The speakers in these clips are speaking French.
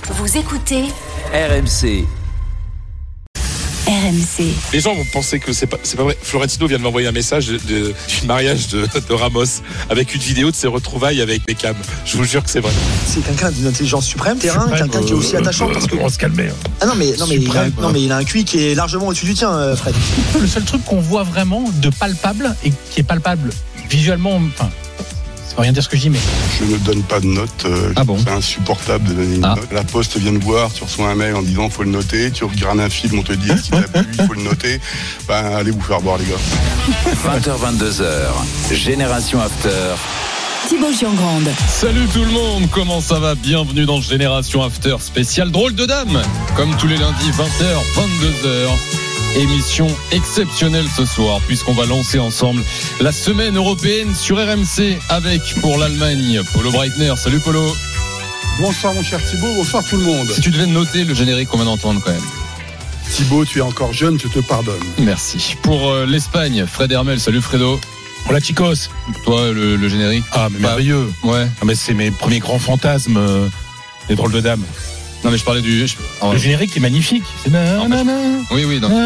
Vous écoutez RMC. RMC. Les gens vont penser que c'est pas vrai. Florentino vient de m'envoyer un message du mariage de Ramos avec une vidéo de ses retrouvailles avec Beckham. Je vous jure que c'est vrai. C'est quelqu'un d'une intelligence suprême, quelqu'un qui est aussi attachant parce que on va se calmer. Ah non mais il a un QI qui est largement au-dessus du tien, Fred. Le seul truc qu'on voit vraiment de palpable et qui est palpable visuellement, enfin, ça veut rien dire ce que je dis, mais je ne donne pas de note. C'est insupportable de donner une note. La Poste vient de voir, tu reçois un mail en disant faut le noter, tu regardes un film, on te dit si t'as plu, il faut le noter. Allez vous faire boire les gars. 20h 22h. Génération After. Thibaut Giangrande. Salut tout le monde, comment ça va? Bienvenue dans Génération After spécial Drôle de Dame. Comme tous les lundis, 20h, 22h. Émission exceptionnelle ce soir, puisqu'on va lancer ensemble la semaine européenne sur RMC avec, pour l'Allemagne, Polo Breitner. Salut Polo. Bonsoir mon cher Thibaut, bonsoir tout le monde. Si tu devais noter le générique qu'on vient d'entendre quand même. Thibaut, tu es encore jeune, je te pardonne. Merci. Pour l'Espagne, Fred Hermel. Salut Fredo. pour la Chicos. Toi, le générique. Ah, mais merveilleux. Ouais. Ah, mais c'est mes premiers grands fantasmes, les drôles de dames. Non mais je parlais du... Le générique est magnifique. C'est Oui, donc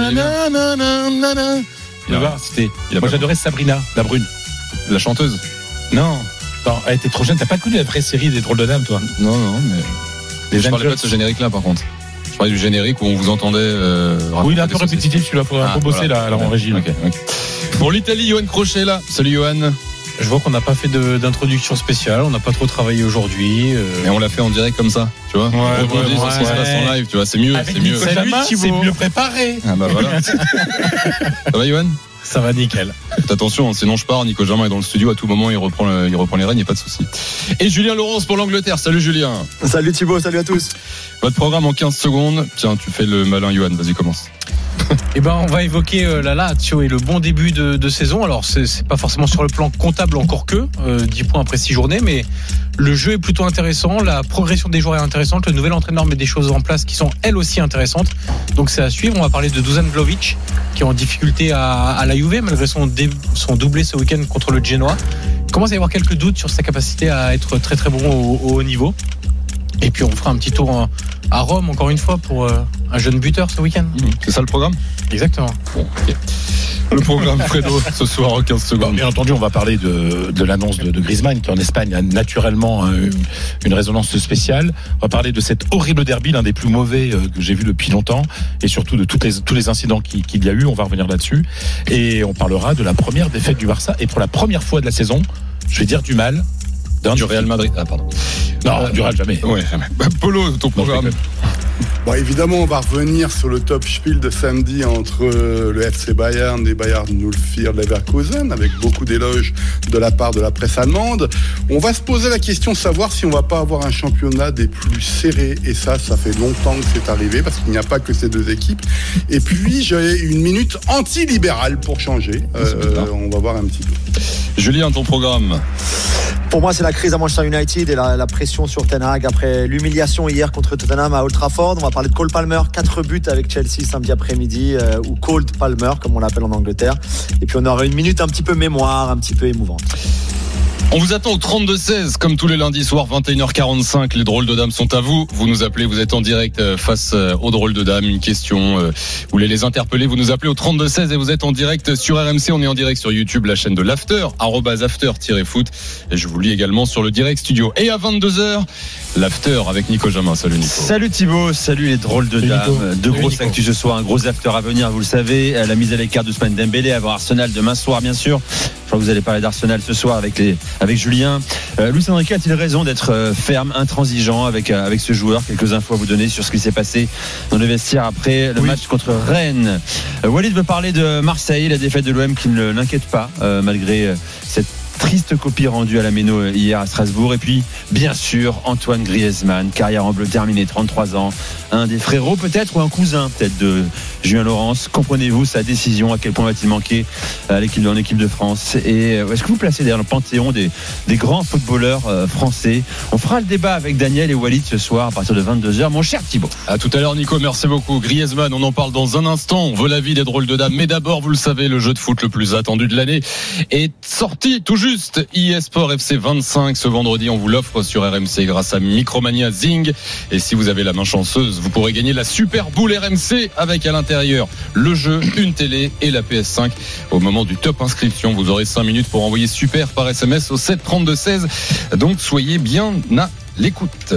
moi j'adorais Sabrina, la brune. La chanteuse. Non, elle était trop jeune. T'as pas connu la vraie série des drôles de dames, toi? Non, mais je parlais pas de ce générique-là, par contre. Je parlais du générique où on vous entendait. Oui, il est un peu répétitif, celui-là. Faudrait un peu bosser là en régie. Okay. Pour l'Italie, Johan Crochet là. Salut Johan. Je vois qu'on n'a pas fait d'introduction spéciale, on n'a pas trop travaillé aujourd'hui. Mais on l'a fait en direct comme ça, tu vois. On rebondit sur ce qui se passe en live, tu vois. C'est mieux. C'est mieux préparé. Ah bah voilà. Ça va Johan? Ça va nickel. Faites attention, sinon je pars. Nico Jamin est dans le studio à tout moment, il reprend les rênes, il n'y a pas de souci. Et Julien Laurence pour l'Angleterre. Salut Julien. Salut Thibaut, salut à tous. Votre programme en 15 secondes. Tiens, tu fais le malin Johan, vas-y commence. Eh ben, on va évoquer la Lazio et le bon début de saison. Alors, c'est pas forcément sur le plan comptable encore que 10 points après 6 journées, mais le jeu est plutôt intéressant. La progression des joueurs est intéressante. Le nouvel entraîneur met des choses en place qui sont elles aussi intéressantes. Donc, c'est à suivre. On va parler de Dusan Vlahovic qui est en difficulté à la Juve malgré son doublé ce week-end contre le Genoa. Il commence à y avoir quelques doutes sur sa capacité à être très très bon au haut niveau. Et puis on fera un petit tour à Rome encore une fois pour un jeune buteur ce week-end. C'est ça le programme? Exactement. Bon, okay. Le programme Fredo ce soir en 15 secondes. Bien entendu, on va parler de l'annonce de Griezmann qui en Espagne a naturellement une résonance spéciale. On va parler de cet horrible derby, l'un des plus mauvais que j'ai vu depuis longtemps, et surtout de tous les incidents qu'il y a eu. On va revenir là-dessus et on parlera de la première défaite du Barça et pour la première fois de la saison, je vais dire du mal. Du Real Madrid. Ah pardon. Non, du Real jamais. Ouais, jamais. Polo, ton programme. Bon, évidemment, on va revenir sur le top spiel de samedi entre le FC Bayern et Bayern 04 Leverkusen, avec beaucoup d'éloges de la part de la presse allemande. On va se poser la question de savoir si on va pas avoir un championnat des plus serrés, et ça fait longtemps que c'est arrivé, parce qu'il n'y a pas que ces deux équipes. Et puis, j'ai une minute anti-libérale pour changer. On va voir un petit peu. Julien, ton programme. Pour moi, c'est la crise à Manchester United et la pression sur Ten Hag après l'humiliation hier contre Tottenham à Old Trafford. On va parler de Cole Palmer, 4 buts avec Chelsea samedi après-midi, ou Cold Palmer comme on l'appelle en Angleterre. Et puis on aura une minute un petit peu mémoire, un petit peu émouvante. On vous attend au 32-16, comme tous les lundis soirs, 21h45. Les drôles de dames sont à vous. Vous nous appelez, vous êtes en direct face aux drôles de dames. Une question, vous voulez les interpeller, vous nous appelez au 32-16 et vous êtes en direct sur RMC. On est en direct sur YouTube, la chaîne de l'After, @after-foot. Et je vous lis également sur le direct studio. Et à 22h, l'After avec Nico Jamin. Salut Nico. Salut Thibaut, salut les drôles de dames. Deux grosses actus ce soir, un gros After à venir, vous le savez. La mise à l'écart d'Ousmane Dembélé, avant Arsenal demain soir, bien sûr. Je crois que vous allez parler d'Arsenal ce soir avec Julien. Luis Enrique a-t-il raison d'être ferme, intransigeant avec ce joueur? Quelques infos à vous donner sur ce qui s'est passé dans le vestiaire après le match contre Rennes. Walid veut parler de Marseille, la défaite de l'OM qui ne l'inquiète pas malgré cette triste copie rendue à la Méno hier à Strasbourg. Et puis bien sûr Antoine Griezmann, carrière en bleu terminée, 33 ans, un des frérots peut-être ou un cousin peut-être de Julien Laurence. Comprenez-vous sa décision? À quel point va-t-il manquer à l'équipe de France? Et est-ce que vous placez derrière le panthéon des grands footballeurs français? On fera le débat avec Daniel et Walid ce soir à partir de 22h, mon cher Thibaut. À tout à l'heure Nico, merci beaucoup. Griezmann, on en parle dans un instant. On veut l'avis des drôles de dames, mais d'abord vous le savez, le jeu de foot le plus attendu de l'année est sorti tout juste juste eSport FC 25 ce vendredi. On vous l'offre sur RMC grâce à Micromania Zing. Et si vous avez la main chanceuse, vous pourrez gagner la Super Bowl RMC avec à l'intérieur le jeu, une télé et la PS5. Au moment du top inscription, vous aurez 5 minutes pour envoyer super par SMS au 7 32 16. Donc soyez bien à l'écoute.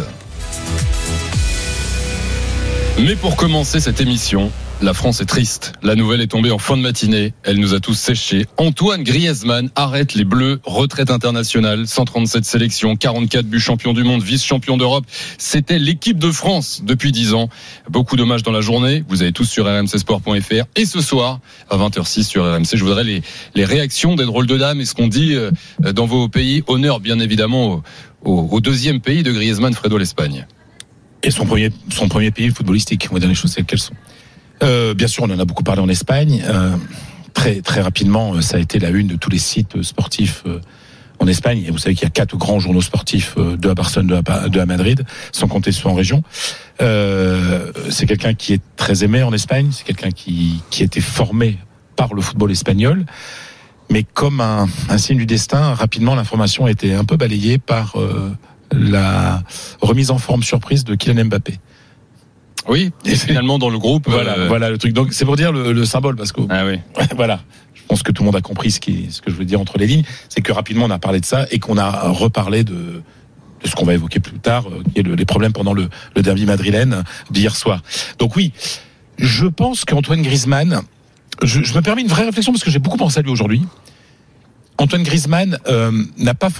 Mais pour commencer cette émission, la France est triste. La nouvelle est tombée en fin de matinée. Elle nous a tous séchés. Antoine Griezmann arrête les Bleus. Retraite internationale, 137 sélections, 44 buts, champion du monde, vice-champion d'Europe. C'était l'équipe de France depuis 10 ans. Beaucoup d'hommages dans la journée. Vous avez tous sur rmcsport.fr. Et ce soir, à 20h06 sur RMC, je voudrais les réactions des drôles de dames et ce qu'on dit dans vos pays. Honneur, bien évidemment, au deuxième pays de Griezmann, Fredo, l'Espagne. Et son premier pays footballistique. On va dire les choses telles qu'elles sont. Bien sûr, on en a beaucoup parlé en Espagne. Très très rapidement, ça a été la une de tous les sites sportifs en Espagne. Et vous savez qu'il y a 4 grands journaux sportifs, 2 à Barcelone, 2 à Madrid, sans compter ceux en région. C'est quelqu'un qui est très aimé en Espagne. C'est quelqu'un qui a été formé par le football espagnol. Mais comme un signe du destin, rapidement, l'information a été un peu balayée par la remise en forme surprise de Kylian Mbappé. Oui, et finalement dans le groupe. Voilà le truc. Donc c'est pour dire le symbole, parce que oui. Voilà. Je pense que tout le monde a compris ce que je veux dire entre les lignes, c'est que rapidement on a parlé de ça et qu'on a reparlé de ce qu'on va évoquer plus tard, qui est les problèmes pendant le derby madrilène d'hier soir. Donc oui, je pense qu'Antoine Griezmann, je me permets une vraie réflexion parce que j'ai beaucoup pensé à lui aujourd'hui. Antoine Griezmann n'a pas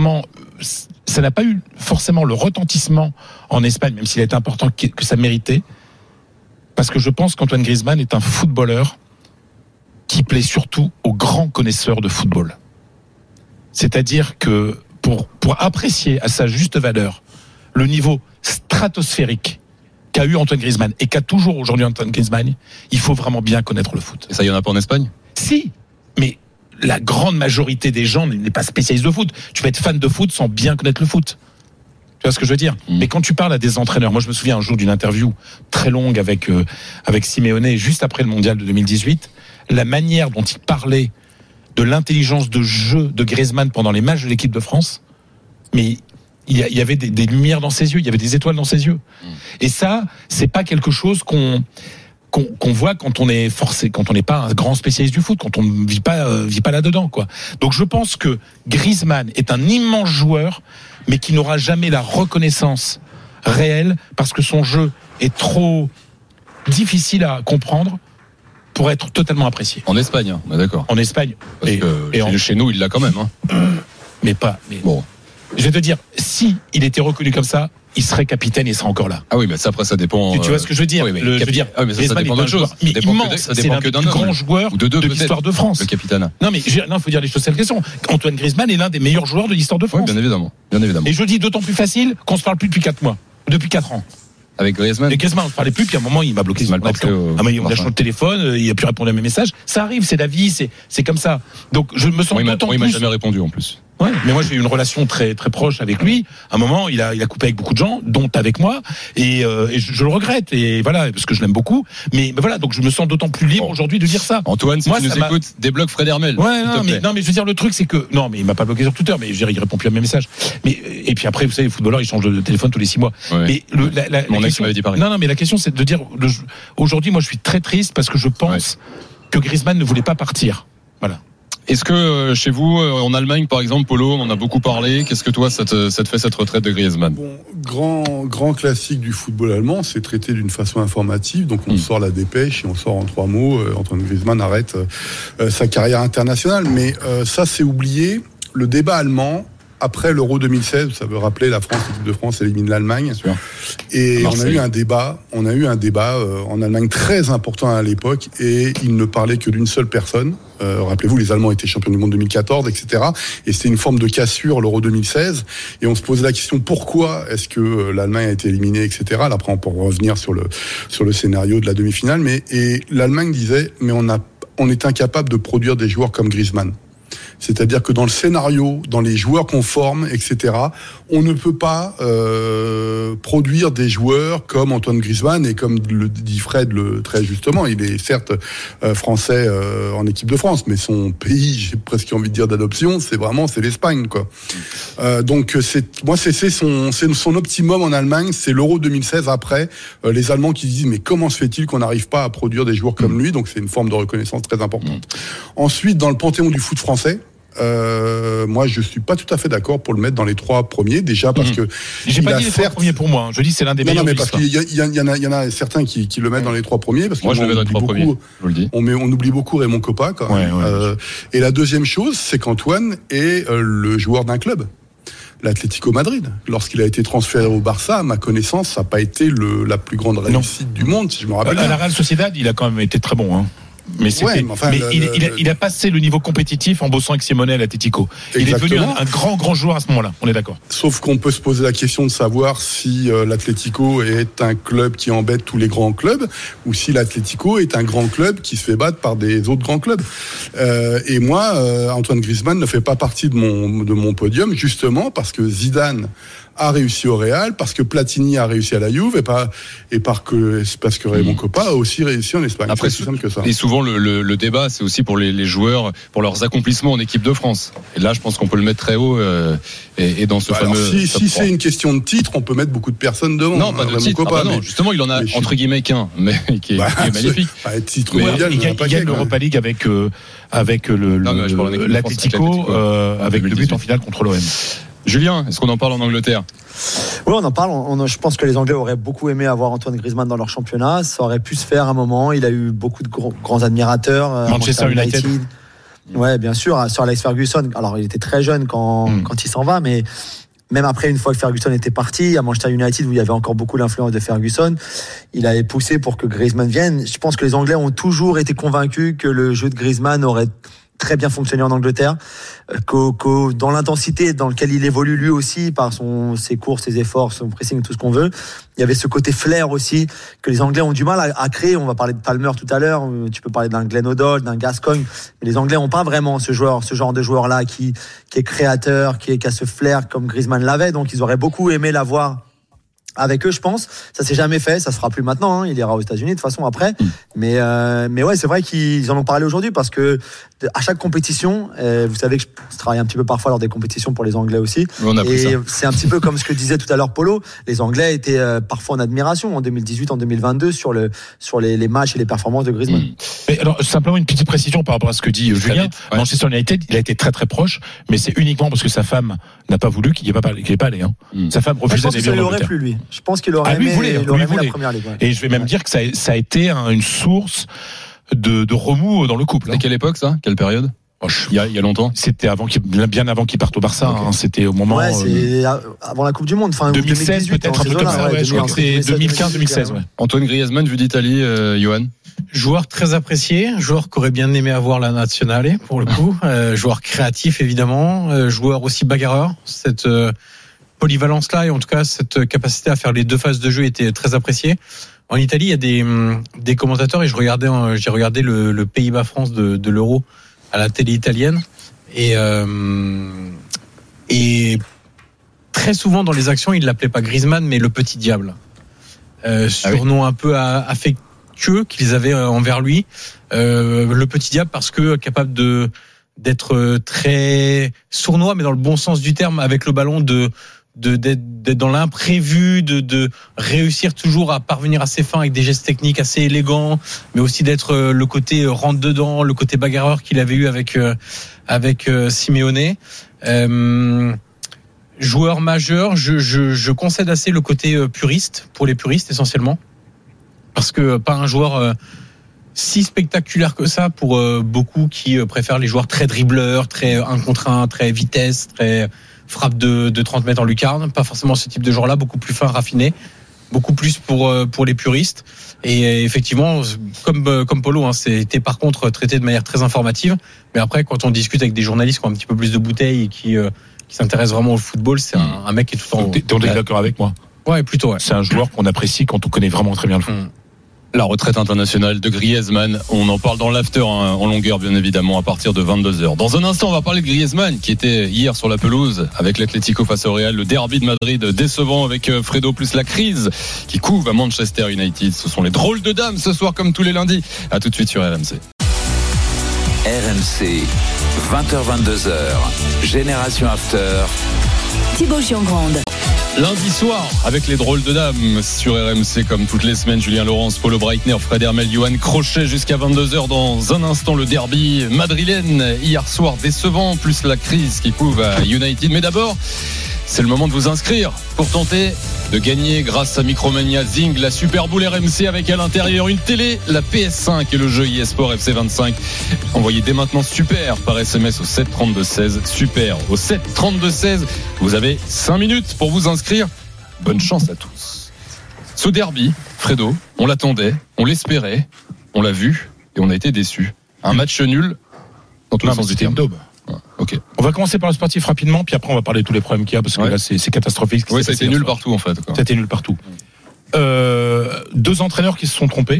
eu forcément le retentissement en Espagne, même s'il est important que ça méritait, parce que je pense qu'Antoine Griezmann est un footballeur qui plaît surtout aux grands connaisseurs de football. C'est-à-dire que pour apprécier à sa juste valeur le niveau stratosphérique qu'a eu Antoine Griezmann et qu'a toujours aujourd'hui Antoine Griezmann, il faut vraiment bien connaître le foot. Et ça, il y en a pas en Espagne ? Si, mais la grande majorité des gens n'est pas spécialiste de foot. Tu peux être fan de foot sans bien connaître le foot. Tu vois ce que je veux dire ? Mais quand tu parles à des entraîneurs, moi je me souviens un jour d'une interview très longue avec Simeone juste après le mondial de 2018, la manière dont il parlait de l'intelligence de jeu de Griezmann pendant les matchs de l'équipe de France, mais il y avait des lumières dans ses yeux, il y avait des étoiles dans ses yeux. Et ça, c'est pas quelque chose qu'on voit quand on est forcé, quand on n'est pas un grand spécialiste du foot, quand on ne vit pas là-dedans, quoi. Donc je pense que Griezmann est un immense joueur, mais qui n'aura jamais la reconnaissance réelle parce que son jeu est trop difficile à comprendre pour être totalement apprécié. En Espagne, on est d'accord. En Espagne. Parce que chez nous, il l'a quand même. Mais bon. Je vais te dire, si il était reconnu comme ça, il serait capitaine et il serait encore là. Ah oui, mais ça après ça dépend. Tu vois ce que je veux dire ? Oui, mais ça dépend d'autre chose. C'est l'un des plus grands joueurs de l'histoire de France. Le capitaine. Non, mais il faut dire les choses telles qu'elles sont. Antoine Griezmann est l'un des meilleurs joueurs de l'histoire de France. Oui, bien évidemment. Et je le dis d'autant plus facile qu'on se parle plus depuis 4 mois, depuis 4 ans. Avec Griezmann. Et Griezmann, on ne parlait plus, puis à un moment, il m'a bloqué. Il m'a lâché le téléphone, il a pu répondre à mes messages. Ça arrive, c'est la vie, c'est comme ça. Donc, je me sens d'autant plus. Il m'a jamais répondu, en plus. Ouais, mais moi j'ai eu une relation très très proche avec lui. À un moment, il a coupé avec beaucoup de gens, dont avec moi, et je le regrette. Et voilà, parce que je l'aime beaucoup. Mais voilà, donc je me sens d'autant plus libre aujourd'hui de dire ça. Antoine, si tu nous écoutes, débloque Fred Hermel. Ouais, non, mais je veux dire le truc, c'est que mais il m'a pas bloqué sur Twitter, mais je veux dire, il répond plus à mes messages. Mais et puis après, vous savez, les footballeurs, ils changent de téléphone tous les 6 mois. Ouais. Mais mon ex m'avait dit pareil. Non, mais la question, c'est de dire aujourd'hui, moi, je suis très triste parce que je pense que Griezmann ne voulait pas partir. Voilà. Est-ce que chez vous, en Allemagne par exemple, Polo, on en a beaucoup parlé, qu'est-ce que toi ça te fait cette retraite de Griezmann ? Grand classique du football allemand, c'est traité d'une façon informative, donc on sort la dépêche et on sort en 3 mots, Antoine Griezmann arrête sa carrière internationale, mais ça c'est oublié. Le débat allemand, après l'Euro 2016, ça veut rappeler l'équipe de France élimine l'Allemagne. Et Marseille. on a eu un débat en Allemagne très important à l'époque, et il ne parlait que d'une seule personne. Rappelez-vous, les Allemands étaient champions du monde 2014, etc. Et c'était une forme de cassure, l'Euro 2016. Et on se posait la question, pourquoi est-ce que l'Allemagne a été éliminée, etc. Là, après, on peut revenir sur le scénario de la demi-finale. Et l'Allemagne disait, mais on est incapable de produire des joueurs comme Griezmann. C'est-à-dire que dans le scénario, dans les joueurs qu'on forme, etc., on ne peut pas produire des joueurs comme Antoine Griezmann, et comme le dit Fred très justement, il est certes français en équipe de France, mais son pays, j'ai presque envie de dire d'adoption, c'est l'Espagne, quoi. Donc c'est son optimum en Allemagne, c'est l'Euro 2016 après, les Allemands qui disent mais comment se fait-il qu'on n'arrive pas à produire des joueurs comme lui, donc c'est une forme de reconnaissance très importante. Ensuite, dans le panthéon du foot français, moi je suis pas tout à fait d'accord pour le mettre dans les 3 premiers, déjà parce que j'ai pas dit les 3 premiers pour moi, je dis c'est l'un des meilleurs. Non mais parce qu'il y en a certains qui le mettent dans les 3 premiers, parce que moi je le mets dans les 3 premiers, je vous le dis. On oublie beaucoup Raymond Kopa quand même. Et la deuxième chose, c'est qu'Antoine est le joueur d'un club, l'Atlético Madrid. Lorsqu'il a été transféré au Barça, à ma connaissance, ça n'a pas été la plus grande réussite du monde, si je me rappelle. À la Real Sociedad, il a quand même été très bon, hein. Mais il a passé le niveau compétitif en bossant avec Simeone à l'Atlético. Il est devenu un grand joueur à ce moment-là, on est d'accord. Sauf qu'on peut se poser la question de savoir si l'Atlético est un club qui embête tous les grands clubs, ou si l'Atlético est un grand club qui se fait battre par des autres grands clubs. Et moi, Antoine Griezmann ne fait pas partie de mon podium, justement parce que Zidane a réussi au Real, parce que Platini a réussi à la Juve, et parce que Raymond Kopa a aussi réussi en Espagne. Après, c'est simple que ça. Et souvent le débat, c'est aussi pour les joueurs, pour leurs accomplissements en équipe de France. Et là, je pense qu'on peut le mettre très haut, et dans ce fameux. Si c'est une question de titre, on peut mettre beaucoup de personnes devant. Non, pas de titre. Kopa, non, justement, il en a entre guillemets qu'un, mais qui est magnifique. Titre mondial, il gagne l'Europa League avec l'Atlético, avec le but en finale contre l'OM. Julien, est-ce qu'on en parle en Angleterre ? Oui, on en parle. Je pense que les Anglais auraient beaucoup aimé avoir Antoine Griezmann dans leur championnat. Ça aurait pu se faire à un moment. Il a eu beaucoup de grands admirateurs. Manchester United. Ouais, bien sûr. Sur Alex Ferguson. Alors, il était très jeune quand il s'en va, mais même après, une fois que Ferguson était parti, à Manchester United, où il y avait encore beaucoup l'influence de Ferguson, il avait poussé pour que Griezmann vienne. Je pense que les Anglais ont toujours été convaincus que le jeu de Griezmann aurait très bien fonctionné en Angleterre, que dans l'intensité dans lequel il évolue lui aussi, par ses courses, ses efforts, son pressing, tout ce qu'on veut, il y avait ce côté flair aussi que les Anglais ont du mal à créer. On va parler de Palmer tout à l'heure, tu peux parler d'un Glenn Hoddle, d'un Gascoigne, mais les Anglais n'ont pas vraiment ce genre de joueur là qui est créateur, qui a ce flair comme Griezmann l'avait, donc ils auraient beaucoup aimé l'avoir avec eux, je pense. Ça s'est jamais fait, ça se fera plus maintenant, hein. Il ira aux États-Unis de toute façon après. Mais ouais, c'est vrai qu'ils en ont parlé aujourd'hui, parce que à chaque compétition, vous savez que je travaille un petit peu parfois lors des compétitions pour les Anglais aussi. Et c'est un petit peu comme ce que disait tout à l'heure Polo. Les Anglais étaient parfois en admiration en 2018, en 2022 sur les matchs et les performances de Griezmann. Mais alors, simplement une petite précision par rapport à ce que dit Julien. Ouais. Manchester United, il a été très très proche, mais c'est uniquement parce que sa femme n'a pas voulu qu'il n'y ait pas allé. Hein. Sa femme refusait d'aller en Angleterre. Il aurait plu, lui. Je pense qu'il aurait aimé la première ligue. Ouais. Et je vais même dire que ça a été une source de remous dans le couple. À quelle époque ça ? Quelle période ? Il y a longtemps. C'était bien avant qu'il parte au Barça. Okay. Hein. C'était au moment. Ouais, c'est avant la Coupe du Monde. Enfin, 2016 peut-être un peu comme ça. Ouais, je crois que c'est 2015-2016. Ouais. Antoine Griezmann vu d'Italie, Johan. Joueur très apprécié, joueur qu'aurait bien aimé avoir la Nazionale pour le coup. Joueur créatif évidemment, joueur aussi bagarreur. Cette polyvalence-là, et en tout cas cette capacité à faire les deux phases de jeu était très appréciée. En Italie, il y a des commentateurs, et j'ai regardé le Pays-Bas-France de l'Euro à la télé italienne, et très souvent dans les actions, il l'appelait pas Griezmann, mais le petit diable. Surnom un peu affectueux qu'ils avaient envers lui. Le petit diable parce que capable d'être très sournois, mais dans le bon sens du terme, avec le ballon, d'être dans l'imprévu, de réussir toujours à parvenir à ses fins avec des gestes techniques assez élégants, mais aussi d'être le côté rentre dedans, le côté bagarreur qu'il avait eu avec Simeone. Joueur majeur, je concède assez le côté puriste, pour les puristes essentiellement, parce que pas un joueur si spectaculaire que ça pour beaucoup qui préfèrent les joueurs très dribbleurs, très 1 contre 1, très vitesse, très frappe de 30 mètres en lucarne. Pas forcément ce type de joueur-là, beaucoup plus fin, raffiné, beaucoup plus pour les puristes. Et effectivement, comme Polo, hein, c'était par contre traité de manière très informative. Mais après, quand on discute avec des journalistes qui ont un petit peu plus de bouteilles et qui s'intéressent vraiment au football, c'est un mec qui est tout en haut. T'es d'accord avec moi ? Ouais, plutôt. Ouais. C'est un joueur qu'on apprécie quand on connaît vraiment très bien le foot. La retraite internationale de Griezmann, on en parle dans l'after en longueur bien évidemment à partir de 22h. Dans un instant on va parler de Griezmann qui était hier sur la pelouse avec l'Atlético face au Real, le derby de Madrid décevant avec Fredo plus la crise qui couve à Manchester United. Ce sont les drôles de dames ce soir comme tous les lundis. À tout de suite sur RMC. RMC, 20h-22h, Génération After. Thibaut Giangrande. Lundi soir, avec les drôles de dames sur RMC, comme toutes les semaines, Julien Laurence, Paulo Breitner, Fred Hermel, Johan Crochet, jusqu'à 22h. Dans un instant, le derby madrilène, hier soir décevant, plus la crise qui couve à United. Mais d'abord, c'est le moment de vous inscrire pour tenter de gagner grâce à Micromania Zing, la Super Bowl RMC avec à l'intérieur une télé, la PS5 et le jeu eSport FC25. Envoyez dès maintenant super par SMS au 732-16, super au 732-16. Vous avez 5 minutes pour vous inscrire. Bonne chance à tous. Ce derby, Fredo, on l'attendait, on l'espérait, on l'a vu et on a été déçus. Un match nul dans tous les sens du terme. Okay. On va commencer par le sportif rapidement, puis après on va parler de tous les problèmes qu'il y a parce que là c'est catastrophique. Oui, ça a été nul partout en fait. Ça a été nul partout. 2 entraîneurs qui se sont trompés.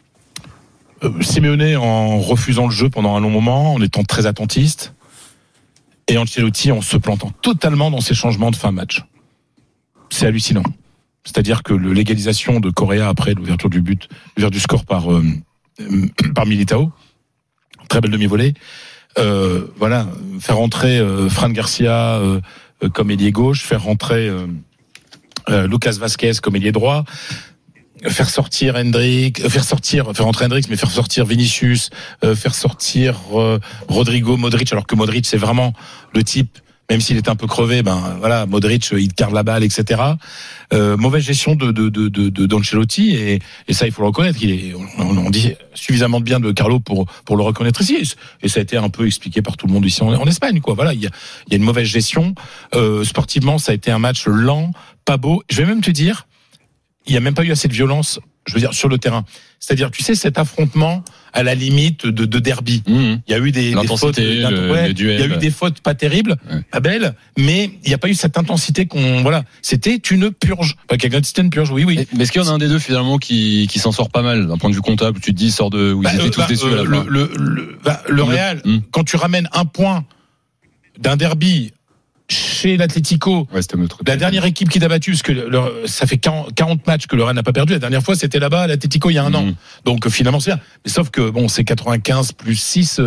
Simeone en refusant le jeu pendant un long moment, en étant très attentiste, et Ancelotti en se plantant totalement dans ses changements de fin de match. C'est hallucinant. C'est-à-dire que l'égalisation de Correa après l'ouverture du but, l'ouverture du score par Militao, très belle demi-volée. Voilà, faire rentrer Fran Garcia comme ailier gauche, faire rentrer Lucas Vazquez comme ailier droit, faire rentrer Hendrix, mais faire sortir Vinicius, faire sortir Rodrigo, Modric, alors que Modric c'est vraiment le type, même s'il est un peu crevé, voilà, Modric il carve la balle, etc. Mauvaise gestion d'Ancelotti et ça il faut le reconnaître. On dit suffisamment de bien de Carlo pour le reconnaître ici et ça a été un peu expliqué par tout le monde ici en Espagne, quoi. Voilà, il y a une mauvaise gestion. Sportivement, ça a été un match lent, pas beau. Je vais même te dire, il y a même pas eu assez de violence. Je veux dire sur le terrain. C'est-à-dire, tu sais, cet affrontement à la limite de derby. Il y a eu des fautes, il y a eu des fautes pas terribles, pas belles, mais il n'y a pas eu cette intensité voilà. C'était une purge. C'était une purge, oui. Mais est-ce qu'il y en a un des deux finalement qui s'en sort pas mal d'un point de vue comptable? Tu te dis sort de où ils étaient tous déçus à la fin. Le Real, quand tu ramènes un point d'un derby chez l'Atlético, la dernière équipe qui t'a battu, parce que ça fait 40 matchs que le Real n'a pas perdu. La dernière fois, c'était là-bas à l'Atlético il y a un an. Donc finalement, c'est bien. Mais sauf que bon, c'est 90 plus 6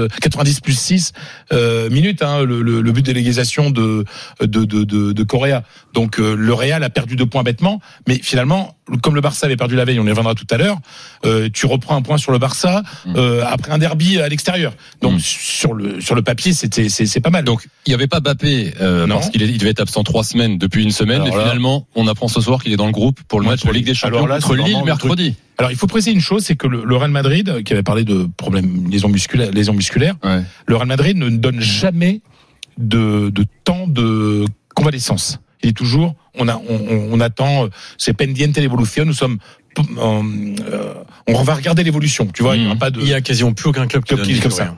minutes, hein, le but de l'égalisation de Correa. Donc le Real a perdu 2 points bêtement, mais finalement, comme le Barça avait perdu la veille, on y reviendra tout à l'heure, tu reprends un point sur le Barça après un derby à l'extérieur. Donc sur le papier, c'est pas mal. Donc il n'y avait pas Mbappé parce qu'il devait être absent 3 semaines depuis une semaine. Alors et finalement, on apprend ce soir qu'il est dans le groupe pour le match de Ligue des Champions contre Lille mercredi. Alors il faut préciser une chose, c'est que le Real Madrid, qui avait parlé de problèmes lésions musculaires, le Real Madrid ne donne jamais de temps de convalescence. Il est toujours, on attend, c'est pendiente l'évolution. Nous sommes, on va regarder l'évolution. Tu vois, il y a quasiment plus aucun club qui dit comme ça.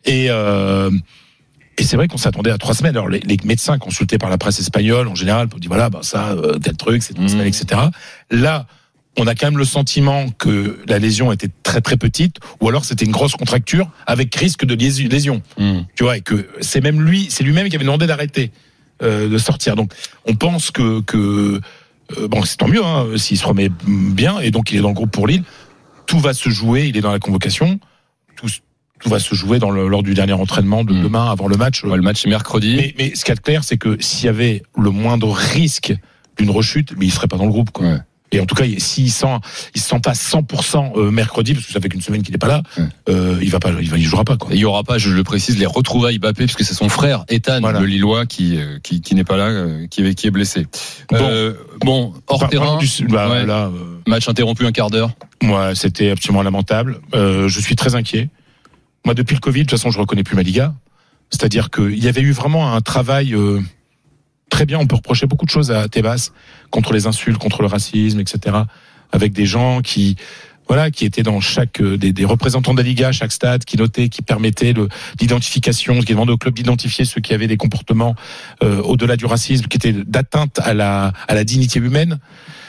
Et c'est vrai qu'on s'attendait à 3 semaines. Alors les médecins consultés par la presse espagnole en général, on dit voilà, ça, tel truc, c'est 3 semaines, etc. Là, on a quand même le sentiment que la lésion était très très petite, ou alors c'était une grosse contracture avec risque de lésion. Tu vois, et que c'est lui-même qui avait demandé d'arrêter de sortir. Donc on pense que bon, c'est tant mieux s'il se remet bien, et donc il est dans le groupe pour Lille. Tout va se jouer, il est dans la convocation. Tout va se jouer lors du dernier entraînement de demain avant le match. Le match est mercredi. Mais ce qu'il y a de clair, c'est que s'il y avait le moindre risque d'une rechute, mais il serait pas dans le groupe, quoi. Et en tout cas, s'il sent pas 100% mercredi, parce que ça fait qu'une semaine qu'il n'est pas là, il jouera pas, quoi. Et il y aura pas, je le précise, les retrouvailles Mbappé, puisque c'est son frère Ethan, le Lillois, qui n'est pas là, qui est blessé. Bon, hors terrain. Match interrompu un quart d'heure. Moi, c'était absolument lamentable. Je suis très inquiet. Moi, depuis le Covid, de toute façon, je reconnais plus ma Liga. C'est-à-dire qu'il y avait eu vraiment un travail très bien. On peut reprocher beaucoup de choses à Tebas, contre les insultes, contre le racisme, etc. Avec des gens qui étaient dans chaque des représentants de la Liga à chaque stade, qui notaient, qui permettaient l'identification, qui demandaient au club d'identifier ceux qui avaient des comportements au-delà du racisme, qui étaient d'atteinte à la dignité humaine.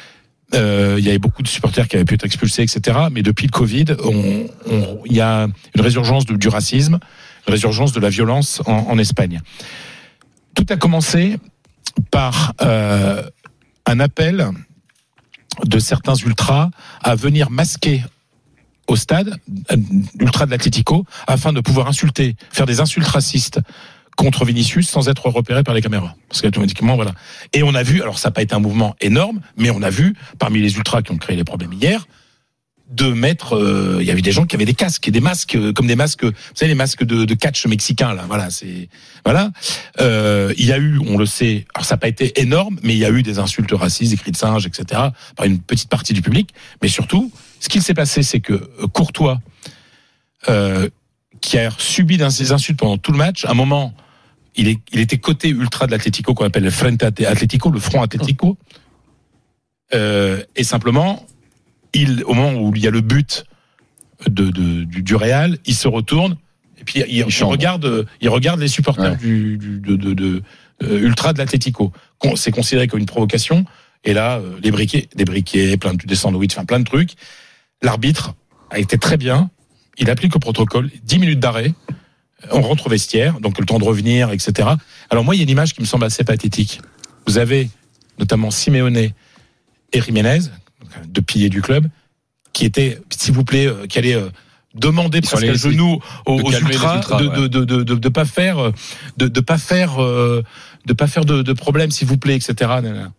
il y avait beaucoup de supporters qui avaient pu être expulsés, etc. Mais depuis le Covid, il y a une résurgence du racisme, une résurgence de la violence en Espagne. Tout a commencé par un appel de certains ultras à venir masquer au stade, ultras de l'Atlético, afin de pouvoir faire des insultes racistes contre Vinicius sans être repéré par les caméras. Parce qu'automatiquement, voilà. Et on a vu, alors ça n'a pas été un mouvement énorme, mais on a vu, parmi les ultras qui ont créé les problèmes hier, de mettre, il y avait des gens qui avaient des casques et des masques, comme des masques, vous savez, les masques de catch mexicains, là, voilà, il y a eu, on le sait, alors ça n'a pas été énorme, mais il y a eu des insultes racistes, des cris de singe, etc., par une petite partie du public. Mais surtout, ce qui s'est passé, c'est que Courtois, qui a subi ces insultes pendant tout le match, à un moment, il était côté ultra de l'Atlético, qu'on appelle le Frente Atlético, le Front Atlético, et simplement, au moment où il y a le but du Real, il se retourne et puis il regarde les supporters ultra de l'Atlético. C'est considéré comme une provocation. Et là, des briquets, des sandwichs, enfin plein de trucs. L'arbitre a été très bien. Il applique le protocole, 10 minutes d'arrêt. On rentre au vestiaire, donc le temps de revenir, etc. Alors moi, il y a une image qui me semble assez pathétique. Vous avez notamment Simeone et Jiménez, deux piliers du club, qui étaient, s'il vous plaît, qui allaient demander presque à genoux aux ultras de pas faire de problème, s'il vous plaît, etc.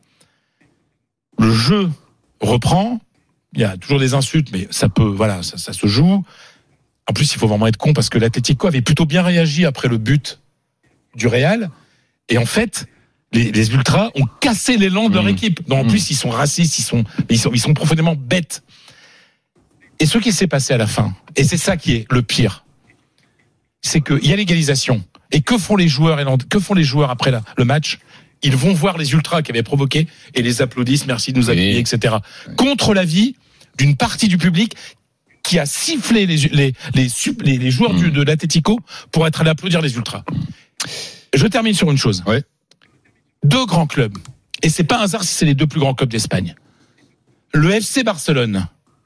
Le jeu reprend. Il y a toujours des insultes, mais ça se joue. En plus, il faut vraiment être con parce que l'Atlético avait plutôt bien réagi après le but du Real. Et en fait, les ultras ont cassé l'élan de leur équipe. Donc en plus, ils sont racistes, ils sont profondément bêtes. Et ce qui s'est passé à la fin, et c'est ça qui est le pire, c'est qu'il y a l'égalisation. Et que font les joueurs après le match? Ils vont voir les ultras qui avaient provoqué et les applaudissent, merci de nous appuyer, etc. Contre l'avis d'une partie du public qui a sifflé les joueurs de l'Atlético pour être allé applaudir les ultras. Je termine sur une chose. Ouais. Deux grands clubs, et c'est pas un hasard si c'est les deux plus grands clubs d'Espagne. Le FC Barcelone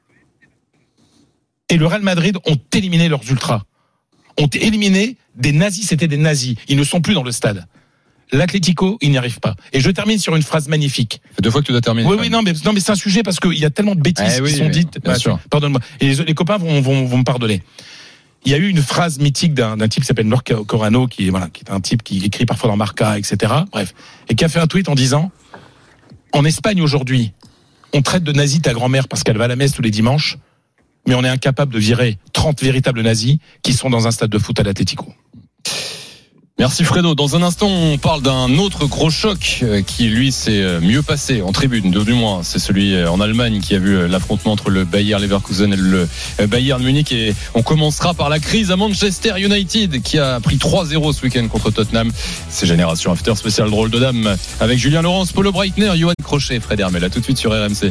et le Real Madrid ont éliminé leurs ultras. Ont éliminé des nazis, c'était des nazis. Ils ne sont plus dans le stade. L'Atlético, il n'y arrive pas. Et je termine sur une phrase magnifique. C'est 2 fois que tu dois terminer. Oui, non, mais c'est un sujet parce qu'il y a tellement de bêtises qui sont dites. Bien sûr. Pardonne-moi. Et les copains vont me pardonner. Il y a eu une phrase mythique d'un type qui s'appelle Norca Corano, qui est un type qui écrit parfois dans Marca, etc. Bref. Et qui a fait un tweet en disant, en Espagne aujourd'hui, on traite de nazi ta grand-mère parce qu'elle va à la messe tous les dimanches, mais on est incapable de virer 30 véritables nazis qui sont dans un stade de foot à l'Atlético. Merci Fredo. Dans un instant, on parle d'un autre gros choc qui, lui, s'est mieux passé en tribune, du moins. C'est celui en Allemagne qui a vu l'affrontement entre le Bayer Leverkusen et le Bayern Munich. Et on commencera par la crise à Manchester United qui a pris 3-0 ce week-end contre Tottenham. C'est Génération After spécial drôle de dame avec Julien Laurence, Paulo Breitner, Johan Crochet et Fred Hermel. À tout de suite sur RMC.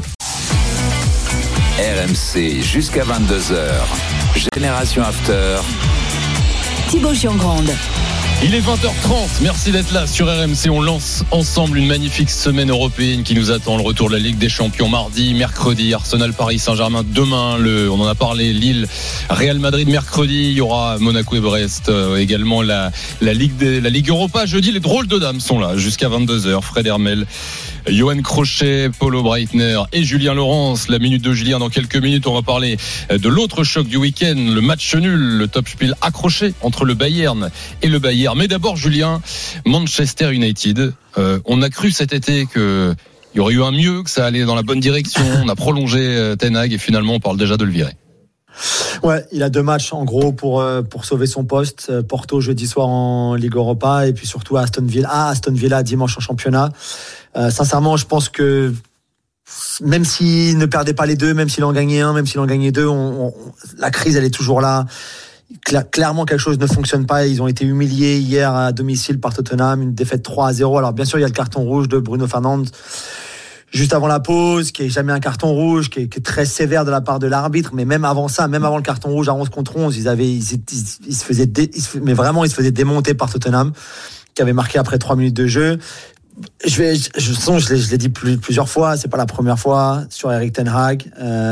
RMC jusqu'à 22h. Génération After. Thibaut Giangrande. Il est 20h30, merci d'être là sur RMC. On lance ensemble une magnifique semaine européenne qui nous attend. Le retour de la Ligue des Champions mardi, mercredi, Arsenal Paris Saint-Germain demain, on en a parlé, Lille Real Madrid mercredi, il y aura Monaco et Brest, également la Ligue Europa jeudi. Les drôles de dames sont là jusqu'à 22h. Fred Hermel, Johan Crochet, Paulo Breitner et Julien Laurence. La minute de Julien dans quelques minutes. On va parler de l'autre choc du week-end, le match nul, le top spiel accroché entre le Bayern et le Bayern. Mais d'abord, Julien, Manchester United. On a cru cet été qu'il y aurait eu un mieux, que ça allait dans la bonne direction. On a prolongé Ten Hag et finalement, on parle déjà de le virer. Ouais, il a 2 matchs en gros pour sauver son poste. Porto jeudi soir en Ligue Europa et puis surtout Aston Villa dimanche en championnat. Sincèrement, je pense que même s'il ne perdait pas les deux, même s'il en gagnait un, même s'il en gagnait deux, la crise elle est toujours là. Clairement quelque chose ne fonctionne pas. Ils ont été humiliés hier à domicile par Tottenham, une défaite 3-0. Alors bien sûr il y a le carton rouge de Bruno Fernandes juste avant la pause, qui est jamais un carton rouge, qui est très sévère de la part de l'arbitre, mais même avant ça, même avant le carton rouge à 11 contre 11, ils se faisaient démonter par Tottenham, qui avait marqué après 3 minutes de jeu. Je l'ai dit plusieurs fois, c'est pas la première fois sur Erik ten Hag.